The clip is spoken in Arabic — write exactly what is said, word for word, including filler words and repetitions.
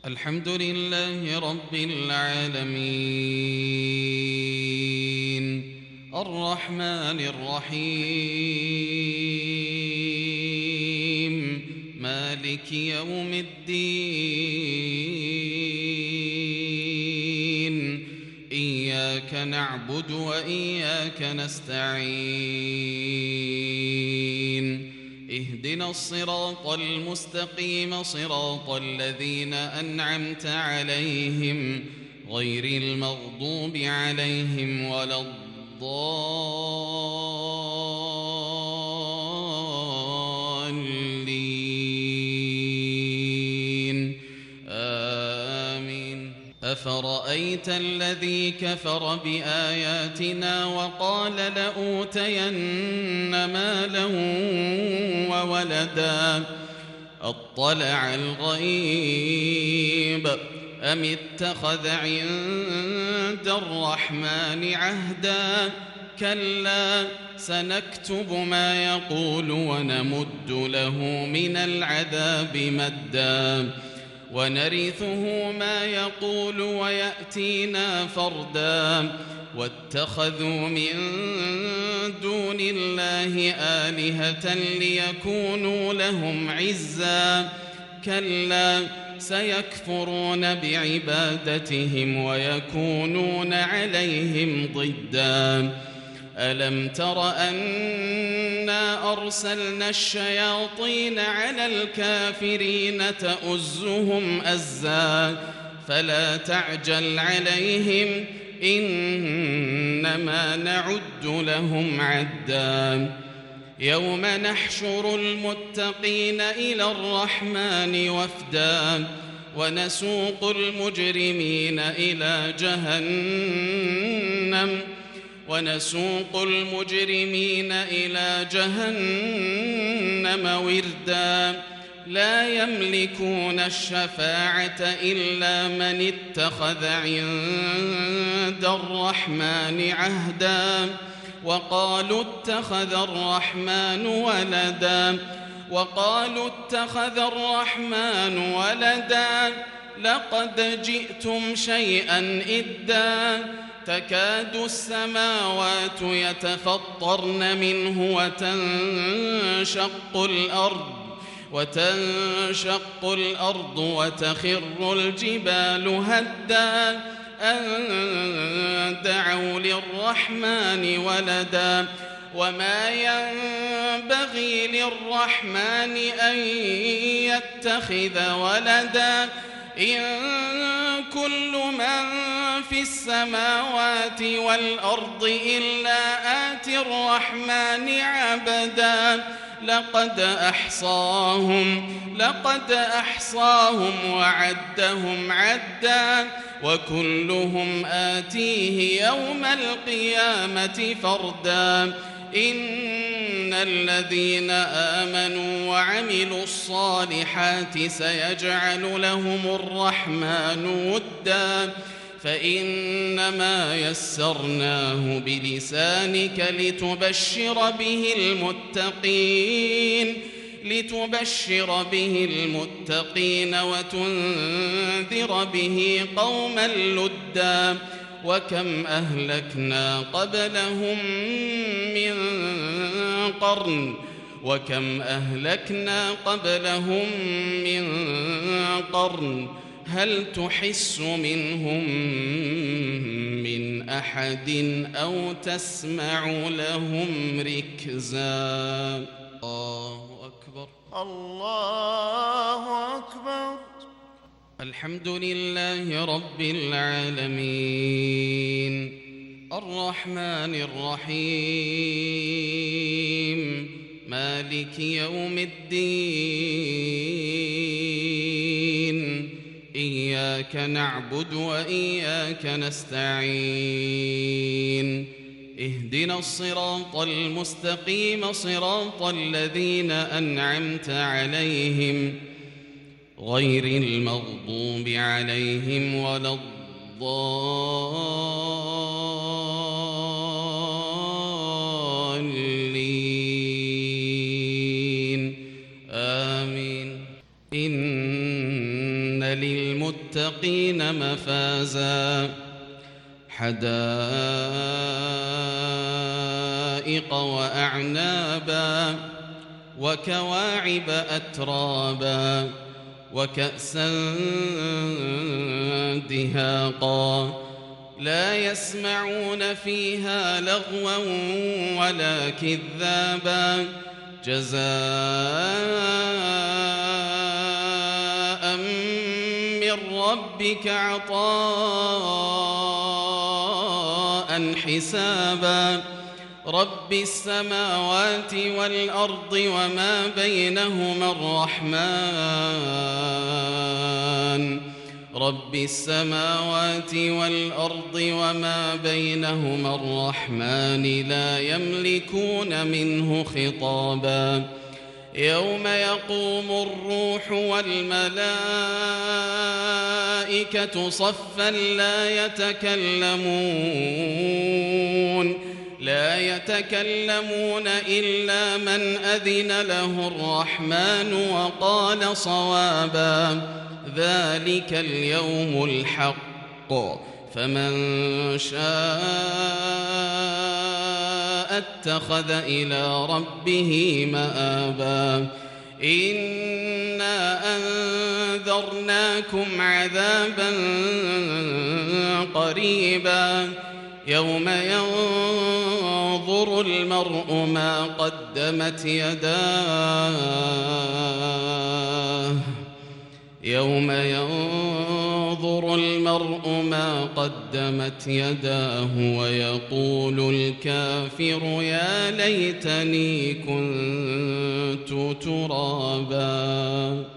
الحمد لله رب العالمين الرحمن الرحيم مالك يوم الدين إياك نعبد وإياك نستعين اهدنا الصراط المستقيم صراط الذين أنعمت عليهم غير المغضوب عليهم ولا الضالين آمين. أفرأيت الذي كفر بآياتنا وقال لأوتين مالا وولدا أطلع الغيب أم اتخذ عند الرحمن عهدا كلا سنكتب ما يقول ونمد له من العذاب مدا ونرثه ما يقول ويأتينا فردا واتخذوا من دون الله آلهة ليكونوا لهم عزا كلا سيكفرون بعبادتهم ويكونون عليهم ضدا ألم تر أنا أرسلنا الشياطين على الكافرين تؤزهم أزا فلا تعجل عليهم إنما نعد لهم عدا يوم نحشر المتقين إلى الرحمن وفدا ونسوق المجرمين إلى جهنم ونسوق المجرمين إلى جهنم وردا لا يملكون الشفاعة إلا من اتخذ عند الرحمن عهدا وقالوا اتخذ الرحمن ولدا وقالوا اتخذ الرحمن ولدا لقد جئتم شيئا إدا تكاد السماوات يتفطرن منه وتنشق الأرض وتنشق الأرض وتخر الجبال هدا أن دعوا للرحمن ولدا وما ينبغي للرحمن أن يتخذ ولدا إن كل من في السماوات والأرض إلا آتي الرحمن عبدا لقد أحصاهم لقد أحصاهم وعدهم عدا وكلهم آتيه يوم القيامة فردا إن الذين آمنوا وعملوا الصالحات سيجعل لهم الرحمن ودا فإنما يسرناه بلسانك لتبشر به المتقين لتبشر به المتقين وتنذر به قوما لدا وكم أهلكنا قبلهم من قرن وكم أهلكنا قبلهم من قرن هل تحس منهم من أحد أو تسمع لهم ركزا الله أكبر الله أكبر. الحمد لله رب العالمين الرحمن الرحيم مالك يوم الدين إياك نعبد وإياك نستعين اهدنا الصراط المستقيم صراط الذين أنعمت عليهم غير المغضوب عليهم ولا الضالين آمين. إن للمتقين مفازا حدائق وأعنابا وكواعب أترابا وكأسا دهاقا لا يسمعون فيها لغوا ولا كذابا جزاء من ربك عطاء حسابا رب السماوات والأرض وما بينهما الرحمن رب السماوات والأرض وما بينهما الرحمن لا يملكون منه خطابا يوم يقوم الروح والملائكة صفا لا يتكلمون لا يتكلمون إلا من أذن له الرحمن وقال صوابا ذلك اليوم الحق فمن شاء اتخذ إلى ربه مآبا إنا أنذرناكم عذابا قريبا يوم ينظر المرء ما قدمت يداه يوم ينظر المرء ما قدمت يداه ويقول الكافر يا ليتني كنت ترابا.